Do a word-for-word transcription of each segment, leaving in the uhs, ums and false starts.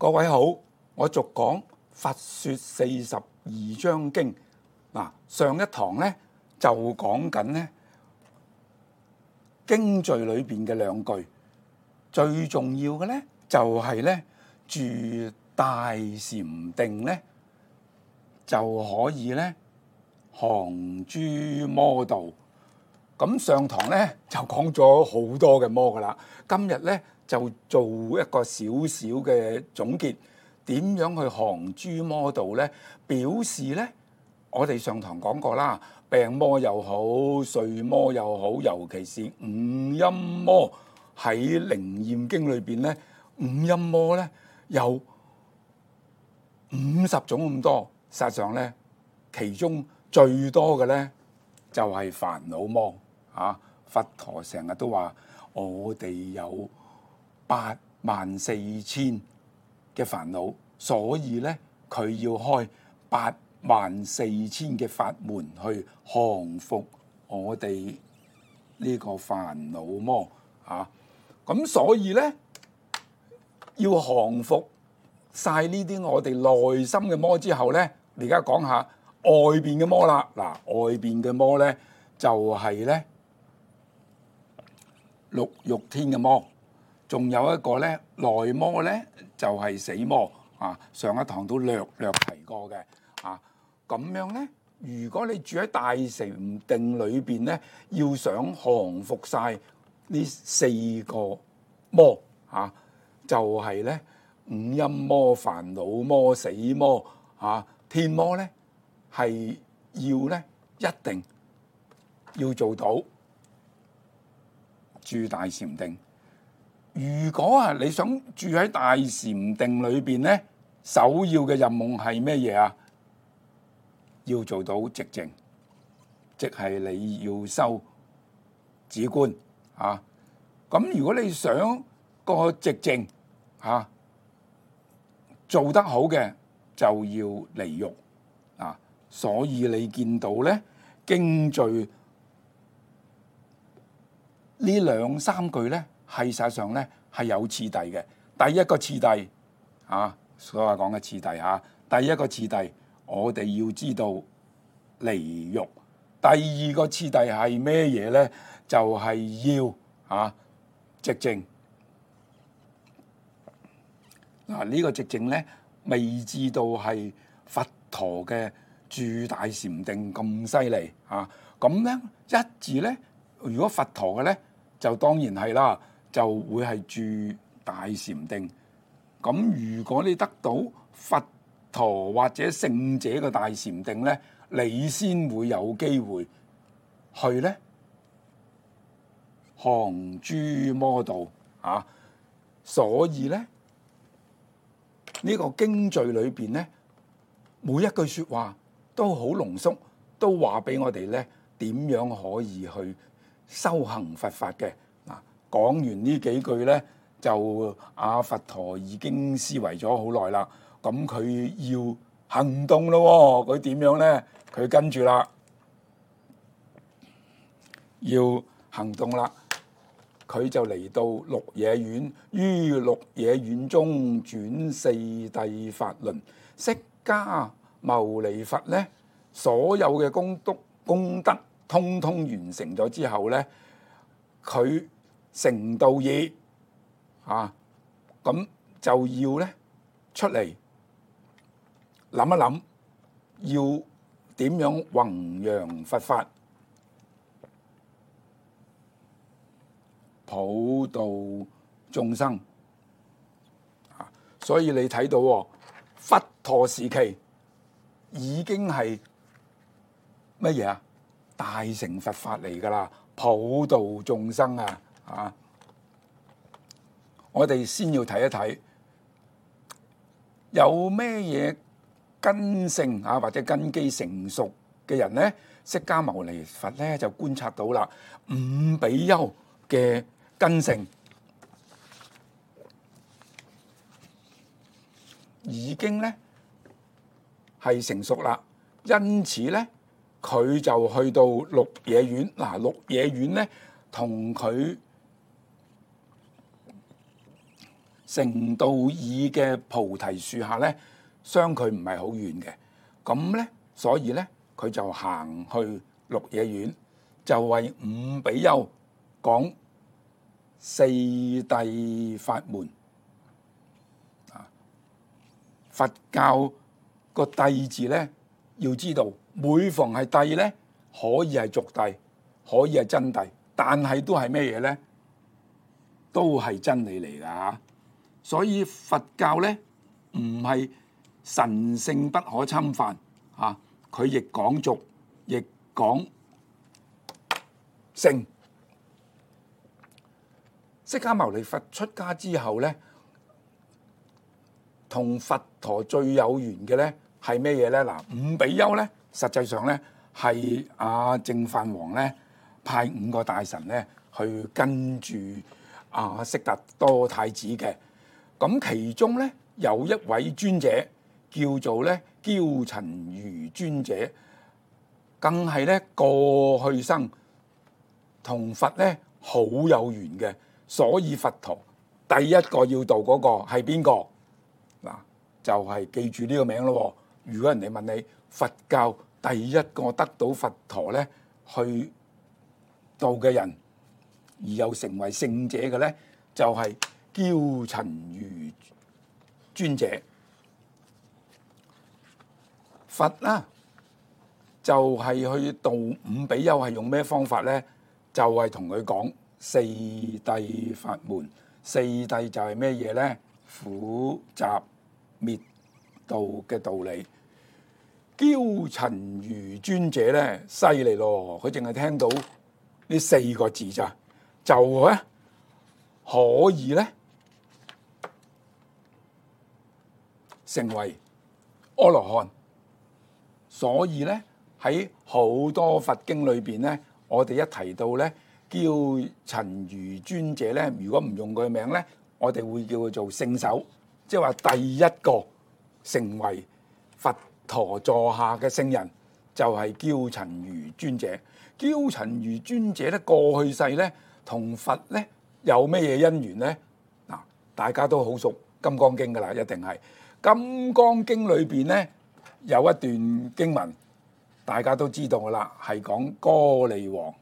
各位好，我續講《佛說四十二章經》。嗱，上一堂咧就講緊咧經序裏邊嘅兩句，最重要嘅咧就係咧住大禪定咧就可以咧降諸魔道。咁上堂咧就講咗好多嘅魔噶啦，今日咧就做一個少少嘅總結，點樣去降諸魔道咧？表示咧，我哋上堂講過啦，病魔又好，睡魔又好，尤其是五陰魔，喺《靈驗經》裏邊咧，五陰魔咧有五十種咁多。實際上咧，其中最多嘅咧就係煩惱魔啊！佛陀成日都話，我哋有八萬四千嘅煩惱，所以咧佢要開八萬四千嘅法門去降服我哋呢個煩惱魔啊！咁所以咧要降服晒呢啲我哋內心嘅魔之後咧，而家講下外邊嘅魔啦。嗱，外邊嘅魔咧就係咧六欲天嘅魔。仲有一個咧內魔咧就係死魔啊！上一堂都略略提過嘅啊。咁樣咧，如果你住喺大禪定裏邊咧，要想降服晒呢四個魔啊，就係咧五陰魔、煩惱魔、死魔啊、天魔咧，係要咧一定要做到住大禪定。如果啊，你想住喺大禪定裏邊咧，首要嘅任務係咩嘢啊？要做到寂靜，即係你要修止觀啊。咁如果你想個寂靜啊做得好嘅，就要離欲啊。所以你見到咧經序呢兩三句咧，係實際上咧係有次第嘅。第一個次第啊，所謂講嘅次第嚇、啊，第一個次第我哋要知道離欲。第二個次第係咩嘢咧？就係、是、要啊寂靜。嗱、啊，呢、這個寂靜咧，未至到係佛陀嘅住大禪定咁犀利啊！咁咧一字咧，如果佛陀嘅咧，就當然係啦。就會係住大禪定。咁如果你得到佛陀或者聖者嘅大禪定咧，你先會有機會去咧降諸魔道啊！所以咧呢個經序裏邊咧，每一句説話都好濃縮，都話俾我哋咧點樣可以去修行佛法嘅。講完呢幾句咧，就阿佛陀已經思維咗好耐啦。咁佢要行動咯，佢點樣咧？佢跟住啦，要行動啦。佢就嚟到鹿野苑，於鹿野苑中轉四諦法輪。釋迦牟尼佛咧，所有嘅功德功德通通完成咗之後咧，佢成道義啊，咁就要咧出嚟諗一諗，要點樣弘揚佛法，普度眾生啊！所以你睇到佛陀時期已經係乜嘢啊？大乘佛法嚟㗎啦，普度眾生啊！啊！我哋先要睇一睇有咩嘢根性啊，或者根基成熟嘅人咧，釋迦牟尼佛咧就觀察到啦，五比丘嘅根性已經咧係成熟啦，因此咧佢就去到鹿野苑。嗱，鹿野苑咧同佢成道爾嘅菩提樹下咧，相距唔係好遠嘅。咁咧，所以咧佢就行去鹿野苑，就為五比丘講四諦法門。啊，佛教個諦字咧，要知道每逢係諦咧，可以係俗諦，可以係真諦，但係都係咩嘢咧？都係真理嚟㗎。所以佛教咧唔係神聖不可侵犯啊，佢亦講俗，亦講聖。釋迦牟尼佛出家之後咧，同佛陀最有緣嘅咧係咩嘢咧？嗱，五比丘咧，實際上咧係阿淨飯王咧派五個大臣咧去跟住阿悉達多太子嘅。咁其中咧有一位尊者叫做咧憍陳如尊者，更係咧過去生同佛咧好有緣嘅，所以佛陀第一個要度嗰個係邊個？嗱，就係記住呢個名咯。如果人哋問你佛教第一個得到佛陀咧去度嘅人，而又成為聖者嘅咧，就係憍陳如尊者。佛啦，就係去度五比丘係用咩方法咧？就係同佢講四諦法門。四諦就係咩嘢咧？苦集滅道嘅道理。憍陳如尊者咧犀利咯，佢淨係聽到呢四個字咋，就咧可以咧成為阿羅漢。所以咧喺好多佛經裏邊咧，我哋一提到咧憍陳如尊者咧，如果唔用佢嘅名咧，我哋會叫佢做聖手，即係話第一個成為佛陀座下嘅聖人就係憍陳如尊者。憍陳如尊者咧過去世咧同佛咧有咩嘢因緣咧？嗱，大家都好熟《金剛經》噶啦，一定係《金剛經》裏邊咧有一段經文，大家都知道噶啦，係講歌利王。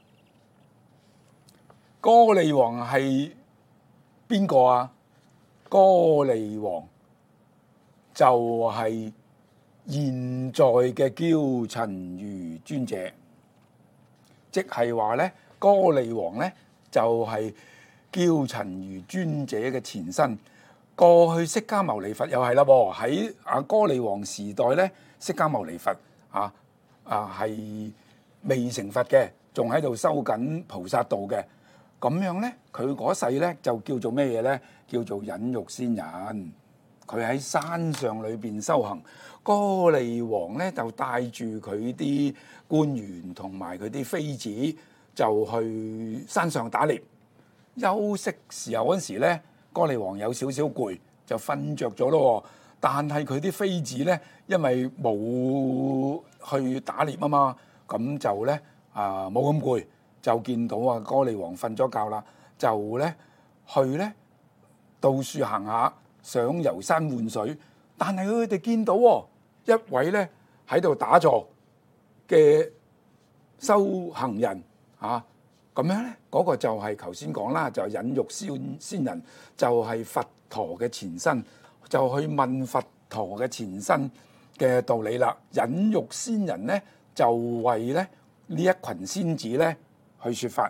歌利王係邊個啊？歌利王就係現在嘅憍陳如尊者，即係話咧，歌利王咧就係憍陳如尊者嘅前身。過去釋迦牟尼佛又係啦喎，喺阿歌利王時代咧，釋迦牟尼佛啊啊係未成佛嘅，仲喺度修緊菩薩道嘅。咁樣咧，佢嗰世咧就叫做咩嘢咧？叫做忍辱仙人。佢喺山上裏邊修行，歌利王咧就帶住佢啲官員同埋佢啲妃子，就去山上打獵。休息時候嗰時咧，歌利王有少少攰，就瞓着咗咯。但係佢啲妃子咧，因為冇去打獵啊嘛，咁就咧啊冇咁攰，就見到啊歌利王瞓咗覺啦，就咧去咧到處行下，想遊山玩水。但係佢哋見到一位咧喺度打坐嘅修行人啊。咁樣咧，嗰、那個就係頭先講啦，就係忍辱仙仙人，就係、是、佛陀嘅前身，就去問佛陀嘅前身嘅道理啦。忍辱仙人咧，就為咧呢一群仙子咧去説法。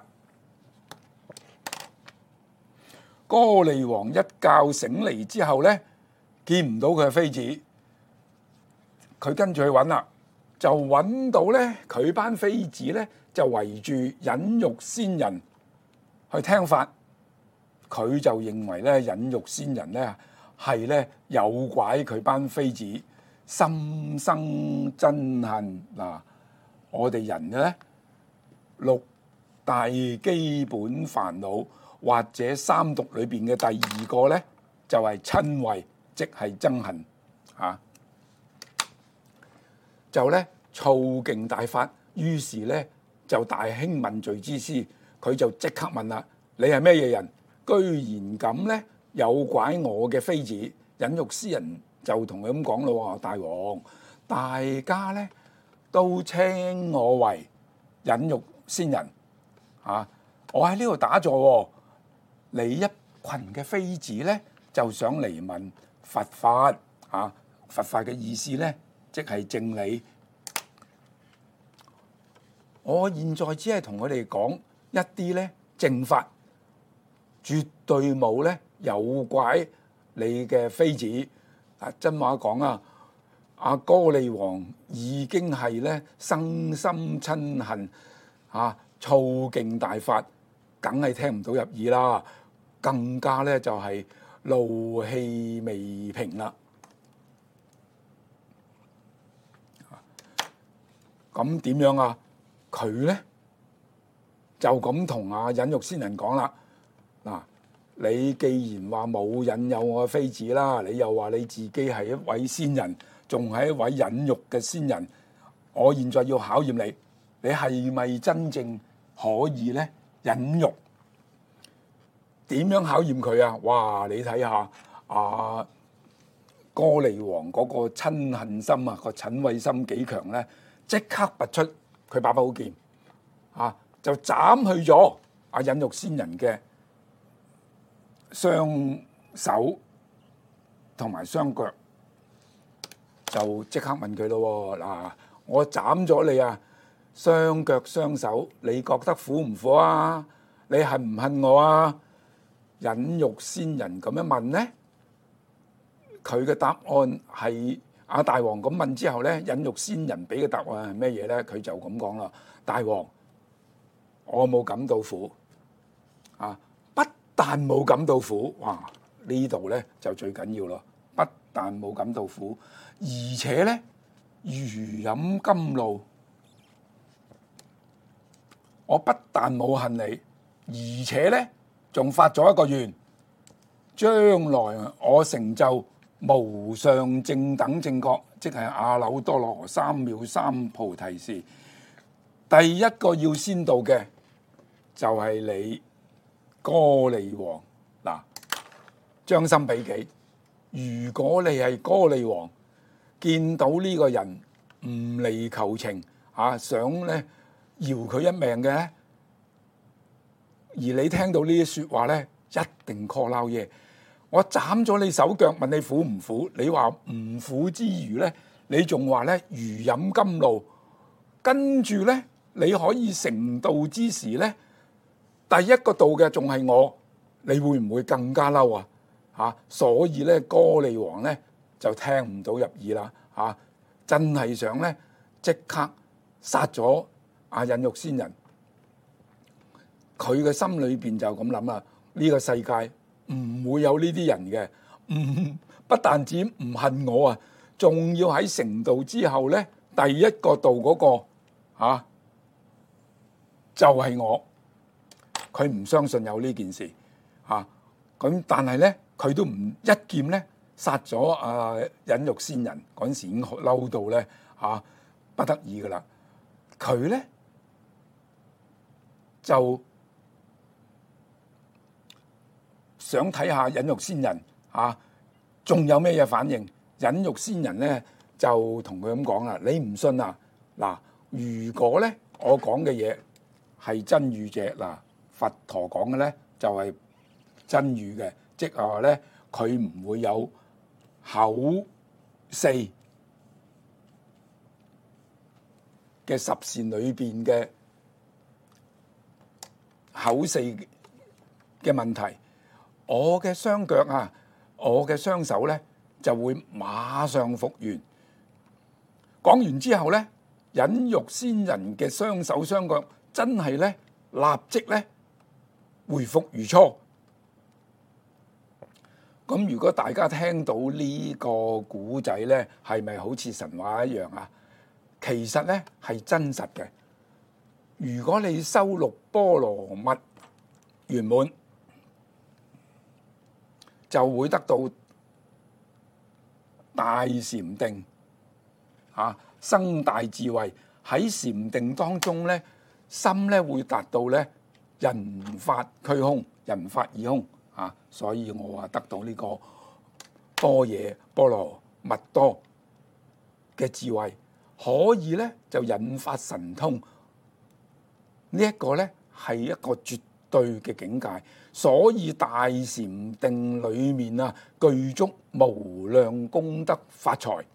歌利王一覺醒嚟之後咧，見唔到佢嘅妃子，佢跟住去揾啦，就揾到咧佢班妃子咧。就圍住忍辱仙人去聽法，佢就認為咧忍辱仙人咧係咧誘拐佢班妃子，心生憎恨。嗱，我哋人嘅咧六大基本煩惱或者三毒裏邊嘅第二個咧就係瞋恚，即係憎恨啊，就咧躁勁大發，於是咧。就大興問罪之師，佢就即刻問啦：你係咩嘢人？居然咁咧有拐我嘅妃子。忍辱師人就同佢咁講咯，大王，大家咧都稱我為忍辱仙人啊！我喺呢度打坐，你一群嘅妃子咧就想嚟問佛法啊！佛法嘅意思咧，即係正理。我現在只係同佢哋講一啲咧正法，絕對冇咧有拐你嘅妃子。啊，真話講啊，阿哥利王已經係咧生心親恨啊，躁勁大發，梗係聽唔到入耳啦，更加咧就係怒氣未平啦。咁點樣啊？佢咧就咁同阿忍辱仙人講啦。嗱，你既然話冇引誘我嘅妃子啦，你又話你自己係一位仙人，仲係一位忍辱嘅仙人，我現在要考驗你，你係咪真正可以咧忍辱？點樣考驗佢啊？哇！你睇下啊，哥利王嗰個親恨心啊，個嗔恚心幾強咧？即刻拔出佢把寶劍啊，就斬去咗阿忍辱仙人嘅雙手同埋雙腳，就即刻問佢咯。嗱，我斬咗你啊，雙腳雙手，你覺得苦唔苦啊？你恨唔恨我啊？忍辱仙人咁樣問呢，佢嘅答案係。阿大王咁問之後咧，忍辱仙人俾嘅答案係咩嘢咧？佢就咁講啦：大王，我冇感到苦啊！不但冇感到苦，哇！呢度咧就最緊要咯。不但冇感到苦，而且咧如飲甘露。我不但冇恨你，而且咧仲發咗一個願，將來我成就無上正等正覺，即係阿耨多羅三藐三菩提時，第一個要先到嘅就係你哥利王。嗱，將心比己，如果你係哥利王，見到呢個人唔嚟求情啊，想咧饒佢一命嘅，而你聽到呢啲說話咧，一定 call 撈嘢。我斬咗你手腳，問你苦唔苦？你話唔苦之餘咧，你仲話咧如飲甘露，跟住咧你可以成道之時咧，第一個道嘅仲係我，你會唔會更加嬲啊？嚇！所以咧，哥利王咧就聽唔到入耳啦。嚇！真係想咧即刻殺咗阿忍辱仙人。佢嘅心裏邊就咁諗啦，呢個世界唔會有呢啲人嘅，唔不但止唔恨我啊，仲要喺成道之後咧，第一個道嗰個嚇就係我。佢唔相信有呢件事嚇，咁但係咧佢都唔一劍咧殺咗阿忍辱仙人，嗰陣時已經嬲到咧嚇不得已噶啦。佢咧就想睇下忍辱仙人嚇，仲有咩嘢反應？忍辱仙人咧就同佢咁講啦：你唔信啊？嗱，如果咧我講嘅嘢係真語者，嗱，佛陀講嘅咧就係真語嘅，即係話咧佢唔會有口四嘅十善裏邊嘅口四嘅問題。我嘅雙腳啊，我嘅雙手咧就會馬上復原。講完之後咧，忍辱仙人嘅雙手雙腳真係咧立即咧回復如初。咁如果大家聽到呢個古仔咧，係咪好似神話一樣啊？其實咧係真實嘅。如果你修六波羅蜜圓滿，就會得到大禪定，啊，生大智慧。喺禪定當中咧，心咧會達到咧人法俱空，人法已空啊，所以我話得到呢個般若波羅蜜多嘅智慧，可以咧就引發神通。呢一個咧係一個絕對嘅境界，所以大禪定裏面啊，具足無量功德法財。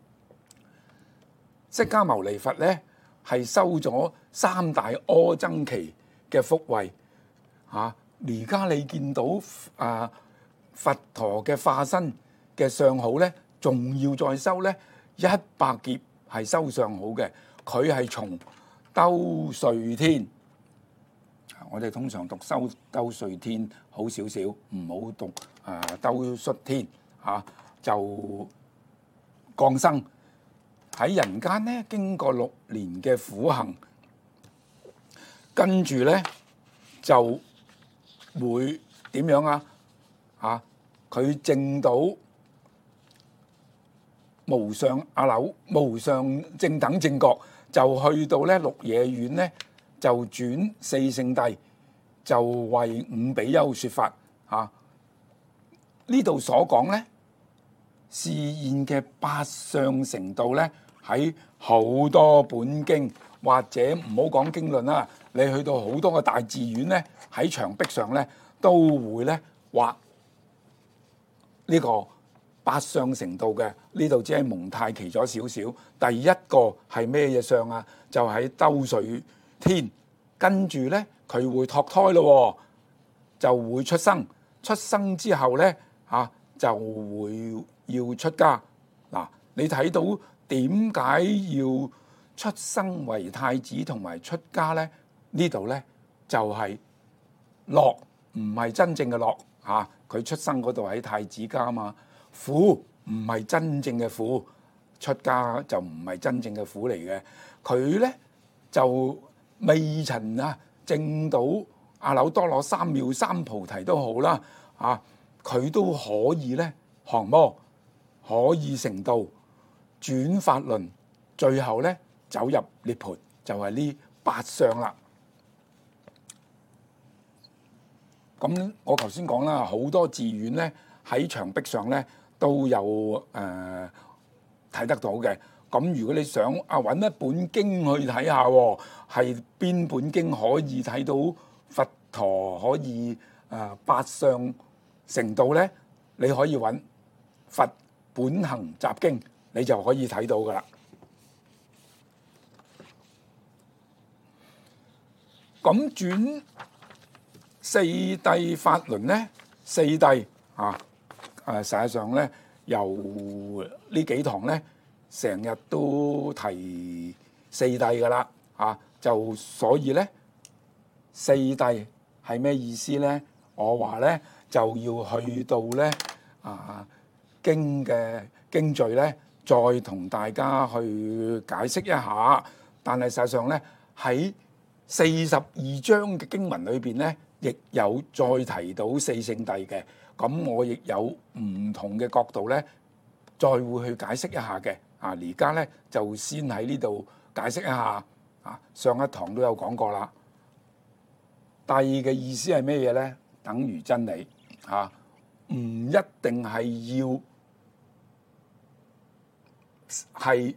釋迦牟尼佛咧係收咗三大阿僧祇嘅福惠嚇，而家你見到啊佛陀嘅化身嘅相好咧，仲要再收咧一百劫係收相好嘅，佢係從兜率天。我哋通常讀修兜率天好少少，唔好讀啊兜率天嚇，就降生喺人間咧，經過六年嘅苦行，跟住咧就會點樣啊？嚇，佢證到無上阿耨無上正等正覺，就去到咧鹿野苑咧。就轉四聖諦，就為五比丘說法嚇。呢度所講咧，示現嘅八相成道咧，喺好多本經或者唔好講經論啦，你去到好多個大寺院咧，喺牆壁上咧都會咧畫呢個八相成道嘅。呢度只係蒙太奇咗少少。第一個係咩嘢相啊？就喺兜率天，跟住咧佢會託胎咯，就會出生。出生之後咧嚇、啊、就會要出家。嗱、啊，你睇到點解要出生為太子同埋出家咧？呢度咧就係、是、樂，唔係真正嘅樂嚇。佢、啊、出生嗰度喺太子家嘛，苦唔係真正嘅苦，出家就唔係真正嘅苦嚟嘅。佢咧就未曾啊證到阿耨多羅三藐三菩提都好啦，啊佢都可以咧降魔，可以成道，轉法輪，最後咧走入涅槃，就係、是、呢八相啦。咁我頭先講啦，好多寺院咧喺牆壁上咧都有誒睇、呃、得到嘅。咁如果你想啊揾一本經去睇下，係邊本經可以睇到佛陀可以誒、呃、八相成道咧？你可以揾《佛本行集經》，你就可以睇到噶啦。咁轉四諦法輪咧，四諦啊誒，實際上咧由呢幾堂咧。成日都提四諦噶啦，啊就所以咧四諦係咩意思咧？我話咧就要去到咧啊經嘅經序咧，再同大家去解釋一下。但係實際上咧喺四十二章嘅經文裏邊咧，亦有再提到四聖諦嘅。咁我亦有唔同嘅角度咧，再會去解釋一下嘅。啊！而家咧就先喺呢度解釋一下。啊，上一堂都有講過啦。諦嘅意思係咩嘢咧？等於真理。啊，唔一定係要係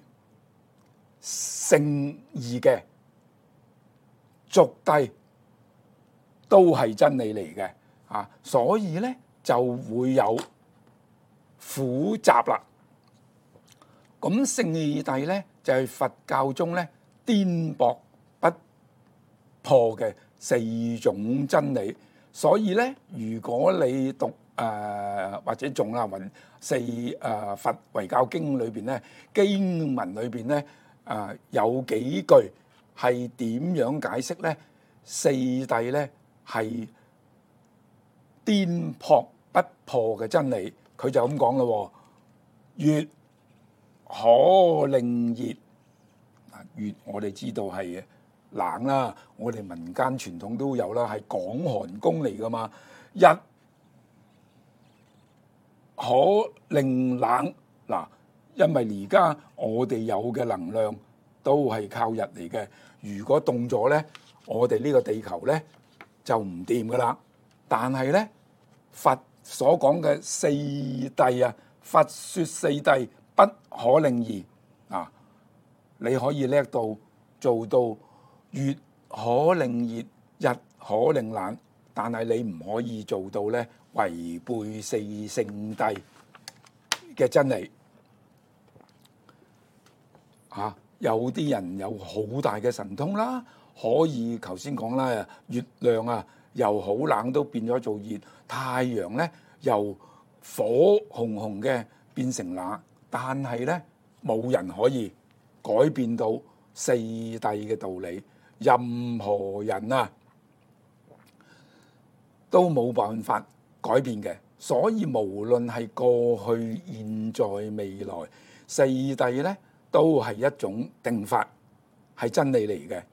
聖義嘅，俗諦都係真理嚟嘅。啊，所以咧就會有苦集啦。咁四諦咧就係、是、佛教中咧顛駁不破嘅四種真理，所以咧如果你讀誒、呃、或者仲啦雲四誒、呃、佛遺教經裏邊咧經文裏邊咧誒有幾句係點樣解釋咧？四諦咧係顛撲不破嘅真理，佢就咁講咯，越可令熱，越我哋知道係冷啦，我哋民間傳統都有啦，係廣寒宮嚟噶嘛。日可令冷，嗱，因為而家我哋有嘅能量都係靠日嚟嘅。如果凍咗咧，我哋呢個地球咧就唔掂噶啦。但係咧佛所講嘅四諦啊，佛說四諦不可令移啊，你可以叻到做到月可令熱，日可令冷，但係你唔可以做到咧違背四聖諦嘅真理啊！有啲人有好大嘅神通啦，可以頭先講啦，月亮啊由好冷都變咗做熱，太陽咧由火紅紅嘅變成冷，但係咧冇人可以改變到四諦嘅道理，任何人啊都冇辦法改變嘅。所以無論係過去、現在、未來，四諦咧都係一種定法，係真理嚟嘅。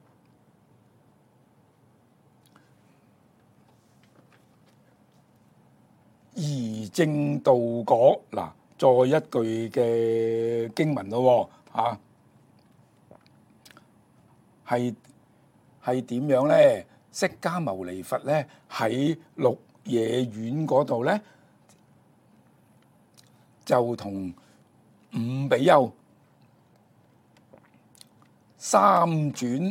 而正道果嗱，再一句嘅經文咯，嚇係係點樣咧？釋迦牟尼佛咧喺鹿野苑嗰度咧，就同五比丘三轉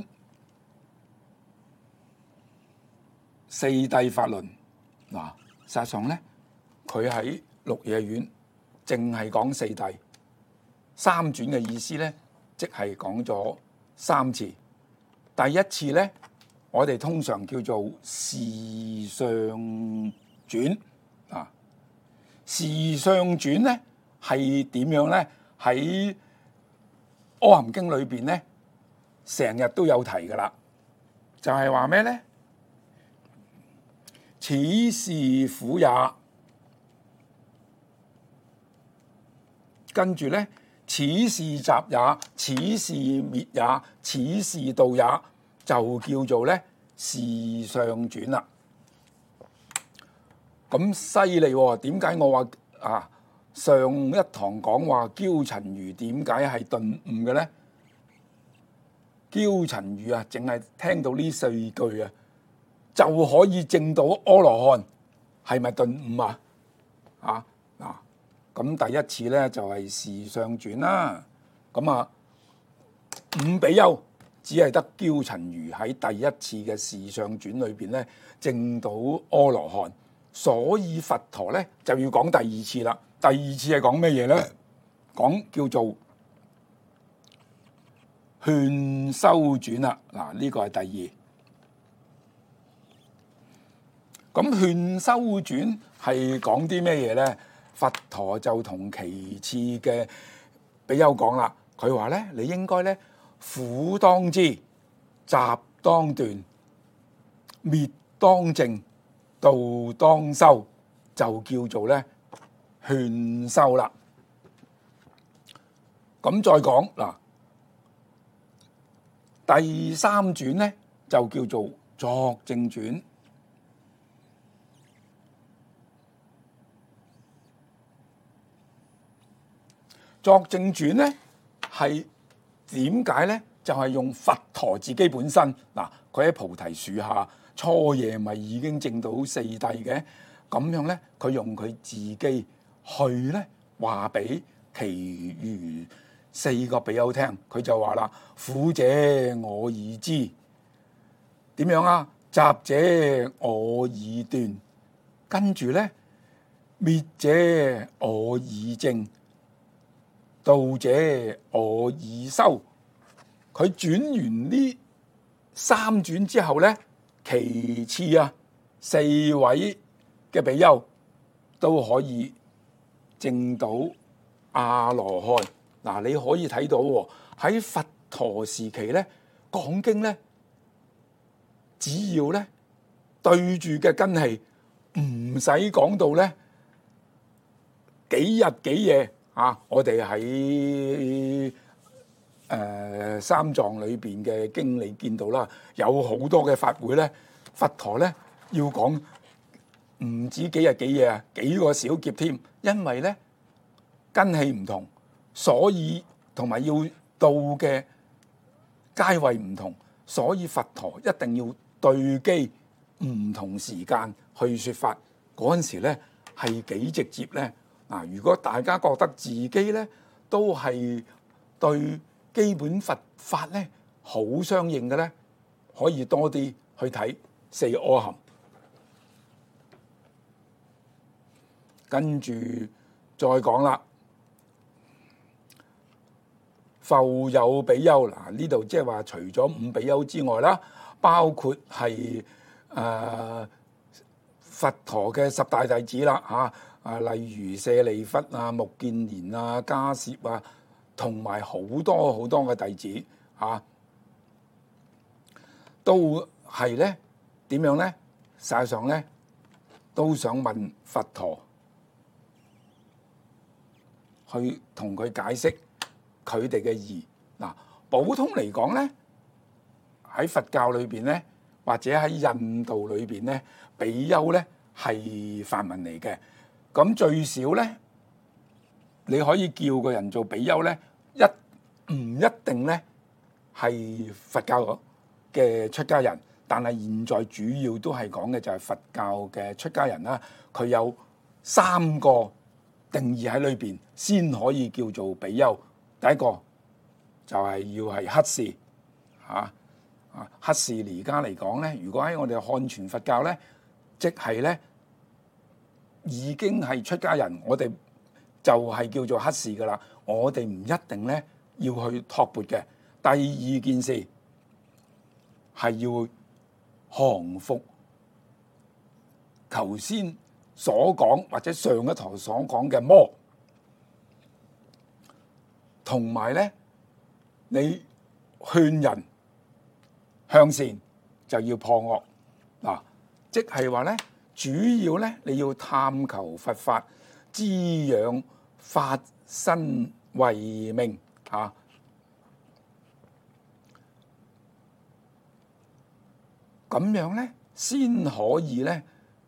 四諦法輪嗱，實際上咧。佢喺鹿野苑淨係講四諦，三轉嘅意思咧，即係講咗三次。第一次咧，我哋通常叫做事相轉啊。事相轉咧係點樣咧？喺《阿含經》裏邊咧，成日都有提噶啦，就係話咩咧？此是苦也。跟住咧，此是集也，此是滅也，此是道也，就叫做咧事相轉啦。咁犀利喎！點解我話啊上一堂講話憍陳如點解係頓悟嘅咧？憍陳如啊，淨係聽到呢四句啊，就可以證到阿羅漢，係咪頓悟啊？啊嗱！咁第一次咧就係事相轉啦，咁啊五比丘只係得憍陳如喺第一次嘅事相轉裏邊咧證到阿羅漢，所以佛陀咧就要講第二次啦。第二次係講咩嘢咧？講叫做勸修轉啦。嗱，呢個係第二。咁勸修轉係講啲咩嘢咧？佛陀就同其次嘅比丘講啦，佢話咧，你應該咧苦當知，集當斷，滅當證，道當修，就叫做咧勸修啦。咁再講嗱，第三轉咧就叫做作證轉。作證轉咧係點解咧？就係、是、用佛陀自己本身嗱，佢喺菩提樹下初夜咪已經證到四諦嘅，咁樣咧佢用佢自己去咧話俾其餘四個比丘聽，佢就話啦：苦者我已知，點樣啊？集者我已斷，跟住咧滅者我已證，道者我已修。佢轉完呢三轉之後咧，其次啊四位嘅比丘都可以證到阿羅漢。嗱，你可以睇到喎，喺佛陀時期咧講經咧，只要咧對住嘅根器，唔使講到咧幾日幾夜。啊！我哋喺誒三藏裏邊嘅經理見到啦，有好多嘅法會咧，佛陀咧要講唔止幾日幾夜啊，幾個小劫添。因為咧根器唔同，所以同埋要到嘅階位唔同，所以佛陀一定要對機唔同時間去説法。 嗰陣時咧係幾直接咧。嗱，如果大家覺得自己咧都係對基本佛法咧好相應嘅咧，可以多啲去睇四阿含。跟住再講啦，復有比丘。嗱，呢度即係話除咗五比丘之外啦，包括係誒、呃、佛陀嘅十大弟子啦嚇，啊例如舍利弗啊、目犍連啊、迦葉啊，同埋好多好多嘅弟子嚇、啊，都係咧點樣咧？實際上咧都想問佛陀，去同佢解釋佢哋嘅義。嗱，普通嚟講咧，喺佛教裏邊咧，或者喺印度裏邊咧，比丘咧係梵文嚟嘅。咁最少咧，你可以叫個人做比丘咧，一唔一定咧係佛教嘅出家人。但係現在主要都係講嘅就係佛教嘅出家人啦。佢有三個定義喺裏邊先可以叫做比丘。第一個就係要係乞士嚇啊，乞士而家嚟講咧，如果喺我哋漢傳佛教咧，即係咧已經係出家人，我哋就係叫做乞士噶啦。我哋唔一定咧要去托缽嘅。第二件事係要降服頭先所講或者上一堂所講嘅魔，同埋咧你勸人向善就要破惡。嗱，即係話咧，主要咧你要探求佛法，滋養法身慧命啊。咁樣咧，先可以咧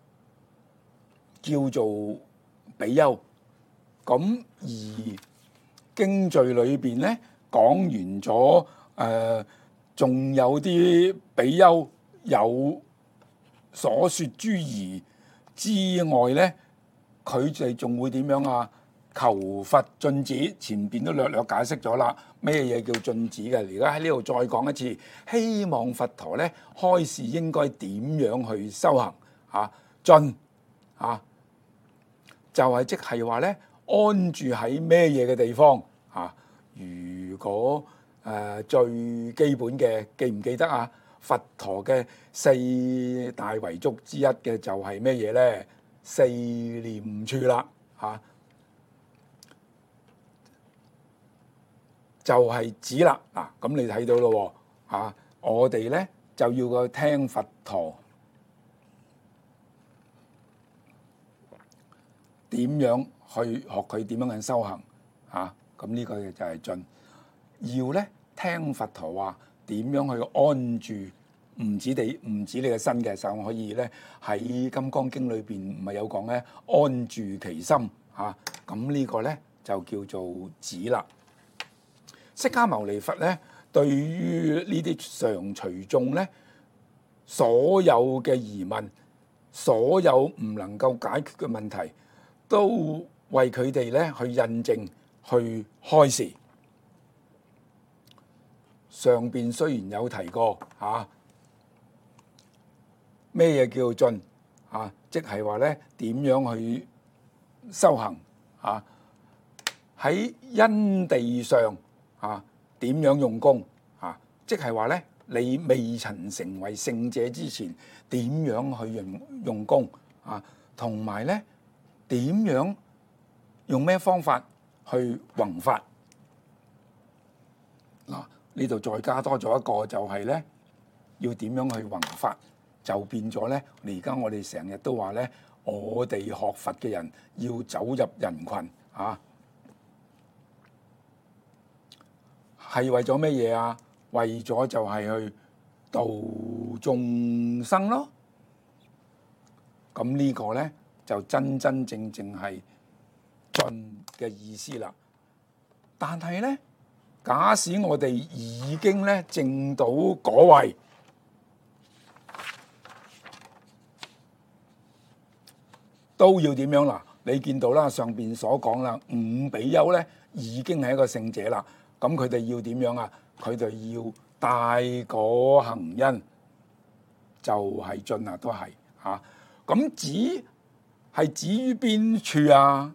叫做比丘。咁而經序裏邊咧講完咗，誒仲有啲比丘有所說諸儀之外咧，佢哋仲會點樣啊？求佛進止，前邊都略略解釋咗啦。咩嘢叫進止嘅？而家喺呢度再講一次，希望佛陀咧開示應該點樣去修行啊？進啊，就係即係話咧安住喺咩嘢嘅地方啊？如果誒、呃、最基本嘅記唔記得啊？佛陀嘅四大遺囑之一嘅就係咩嘢咧？四念處啦嚇。就係止啦，嗱，咁你睇到咯喎，啊，我哋咧就要去聽佛陀點樣去學佢點樣去修行，啊，咁呢個就係進。要咧聽佛陀話點樣去安住，唔止地唔止你嘅身嘅，就可以咧喺《金剛經》裏邊唔係有講咧安住其心，啊，咁呢個咧就叫做止啦。釋迦牟尼佛咧，對於呢啲常隨眾咧，所有嘅疑問，所有唔能夠解決嘅問題，都為佢哋咧去印證、去開示。上邊雖然有提過嚇，咩嘢叫進啊？即係話咧點樣去修行啊？喺因地上。啊，點樣用功啊？即係話咧，你未曾成為聖者之前，點樣去用用功啊？同埋咧，點樣用咩方法去弘法？嗱，呢度再加多咗一個，就係咧，要點樣去弘法，就變咗咧。而家我哋成日都話咧，我哋學佛嘅人要走入人群啊。係為咗咩嘢啊？為咗就係去度眾生咯。咁呢個咧就真真正正係進嘅意思啦。但係咧，假使我哋已經咧證到果位， 都要點樣啦？你見到啦，上邊所講啦，五比丘咧已經係一個聖者啦。咁佢哋要點樣啊？佢哋要帶果行因，就係進啊，都係嚇。咁止係止於邊處啊？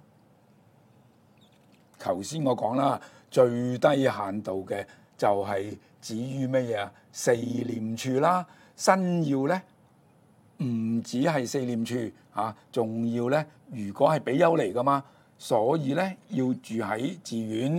頭先我講啦，最低限度嘅就係止於乜嘢啊？四念處啦。身要咧唔止係四念處嚇，仲要咧，如果係比丘嚟噶嘛，所以咧要住喺寺院，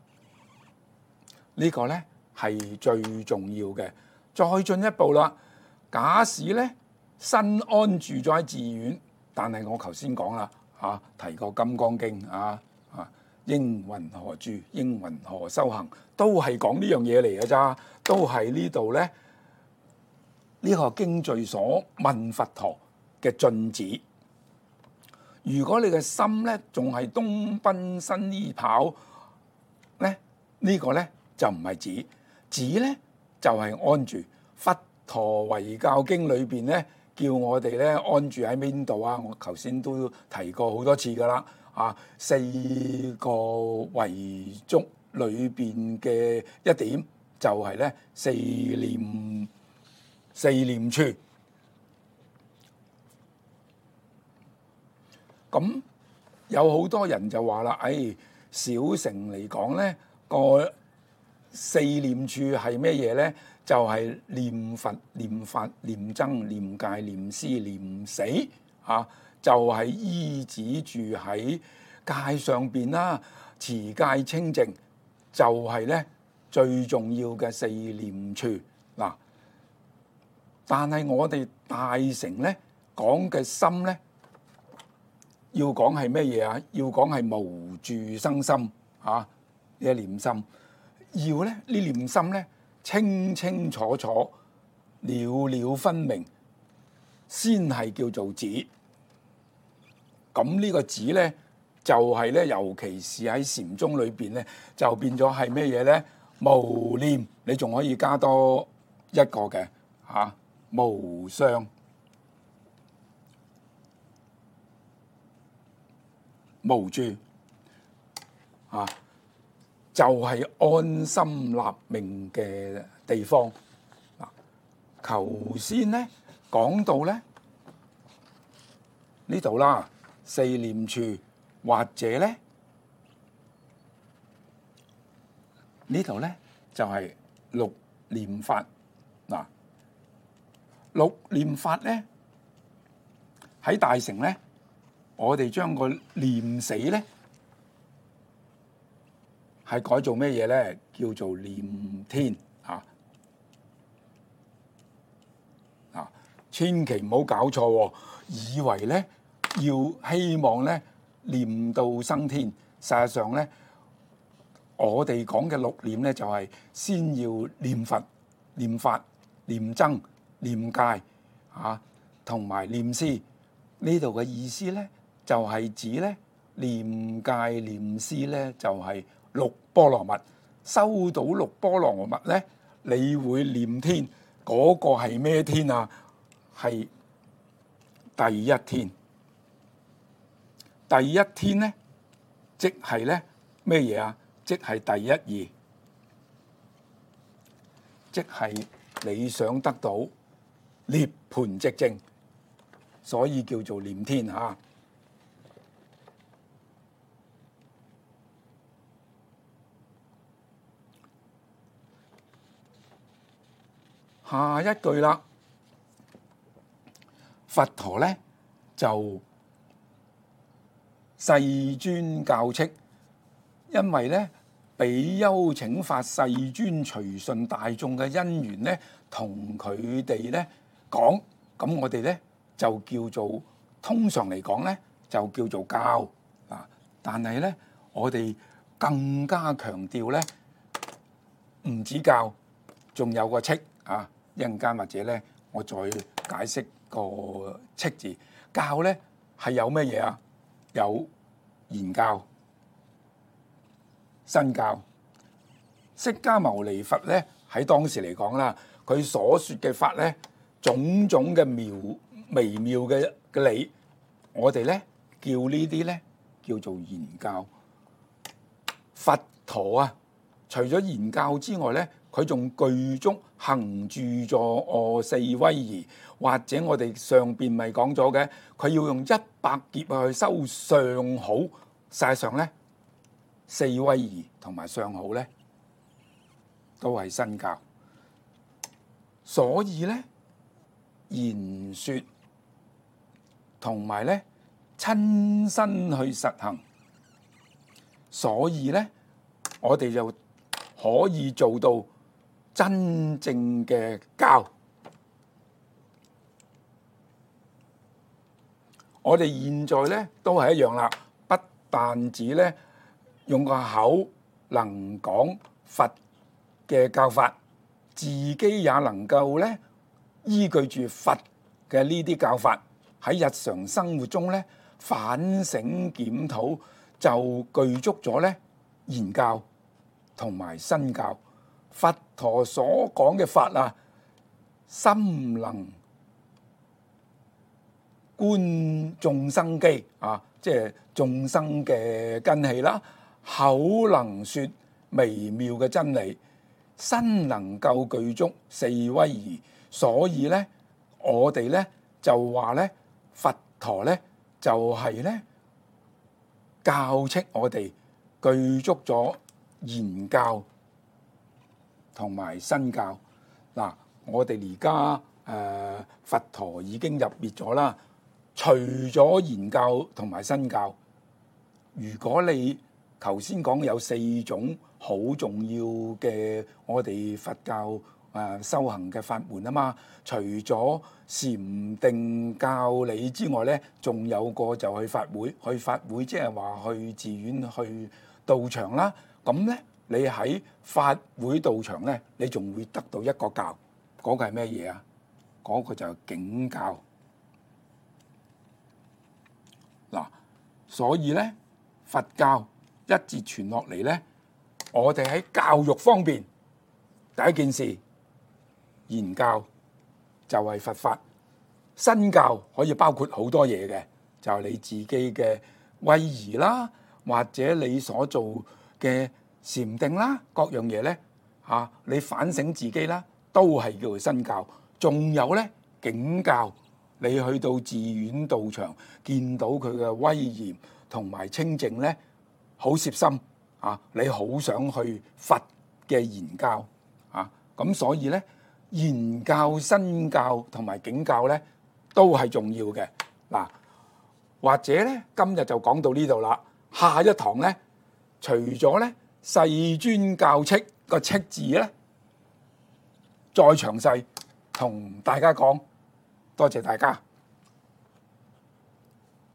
呢個咧係最重要嘅。再進一步啦，假使咧身安住咗喺寺院，但係我頭先講啦嚇，提過《金剛經》啊啊，應云何住，應云何修行，都係講呢樣嘢嚟嘅咋，都係呢度咧。呢個經序所問佛陀嘅進止，如果你嘅心咧仲係東奔西依跑咧，呢個咧就唔係止，止咧就係安住。佛陀遺教經裏邊咧叫我哋咧安住喺邊度啊？我頭先都提過好多次噶啦，啊四個遺囑裏邊嘅一點就係咧四念。四念處，咁有好多人就話啦，誒小乘嚟講咧，個四念處係咩嘢咧？就係念佛、念法、念僧、念戒、念施、念死嚇，就係依止住喺戒上邊啦，持戒清淨，就係咧最重要嘅四念處嗱。但係我哋大乘咧講嘅心咧，要講係咩嘢啊？要講係無住生心嚇，呢一念心，要咧呢念心咧清清楚楚、了了分明，先係叫做止。咁呢個止咧，就係咧，尤其是喺禪宗裏邊咧，就變咗係咩嘢咧？無念，你仲可以加多一個嘅嚇。無相、無住啊，就係、是、安心立命嘅地方。嗱，頭先咧講到咧呢度啦，四念處或者咧呢度咧就係、是、六念法嗱。六念法咧喺大乘咧，我哋將個念死咧係改做咩嘢咧？叫做念天啊！啊，千祈唔好搞錯喎，以為咧要希望咧念到生天，實際上咧我哋講嘅六念咧就係先要念佛、念法、念僧、念戒啊，同埋念施。呢度嘅意思咧，就係、是、指咧念戒念施咧，就係、是、六波羅蜜。收到六波羅蜜咧，你會念天，嗰、那個係咩天啊？係第一天。第一天咧，即係咧咩嘢啊？即係第一義，即係你想得到涅槃寂靜，所以叫做念天嚇。下一句啦，佛陀咧就世尊教敕，因為咧比丘請法，世尊隨順大眾嘅因緣咧，同佢哋咧講，咁我哋咧就叫做通常嚟講咧就叫做教啊。但係咧我哋更加強調咧，唔止教，仲有個敕啊。一陣間或者咧，我再解釋個敕字。教咧係有咩嘢啊？有言教、身教。釋迦牟尼佛咧喺當時嚟講啦，佢所說嘅法咧，種種嘅妙微妙嘅嘅理，我哋咧叫呢啲咧叫做言教。佛陀啊，除咗言教之外咧，佢仲具足行住坐臥四威儀，或者我哋上邊咪講咗嘅，佢要用一百劫去修相好。實際上咧，四威儀同埋相好咧，都係身教。所以咧，言說同埋咧親身去實行，所以咧我哋就可以做到真正嘅教。我哋現在咧都係一樣啦，不但止咧用個口能講佛嘅教法，自己也能夠咧依據住佛嘅呢啲教法喺日常生活中咧反省檢討，就具足咗咧言教同埋身教。佛陀所講嘅法啊，心能觀眾生機啊，即係眾生嘅根器啦；口能說微妙嘅真理，身能夠具足四威儀。所以咧，我哋咧就話咧，佛陀咧就係咧教斥我哋具足咗言教同埋身教。嗱，我哋而家誒佛陀已經入滅咗啦。除咗言教同埋身教，如果你頭先講有四種好重要嘅我哋佛教誒、呃、修行嘅法門啊嘛，除咗禪定教理之外咧，仲有個就去法會，去法會即係話去寺院去道場啦。咁咧，你喺法會道場咧，你仲會得到一個教，嗰、嗰個係咩嘢啊？嗰、嗰個就係境教。嗱，所以咧，佛教一直傳落嚟咧，我哋喺教育方面，第一件事，言教就係佛法，身教可以包括好多嘢嘅，就係你自己嘅威儀啦，或者你所做嘅禪定啦，各樣嘢咧嚇，你反省自己啦，都係叫做身教。仲有咧，境教。你去到寺院道場，見到佢嘅威嚴同埋清淨咧，好攝心啊！你好想去佛嘅言教啊！咁所以咧，言教、身教同埋境教咧，都係重要嘅。嗱，或者咧，今日就講到呢度啦。下一堂咧，除咗咧世尊教斥個斥字咧，再詳細同大家講。多謝大家。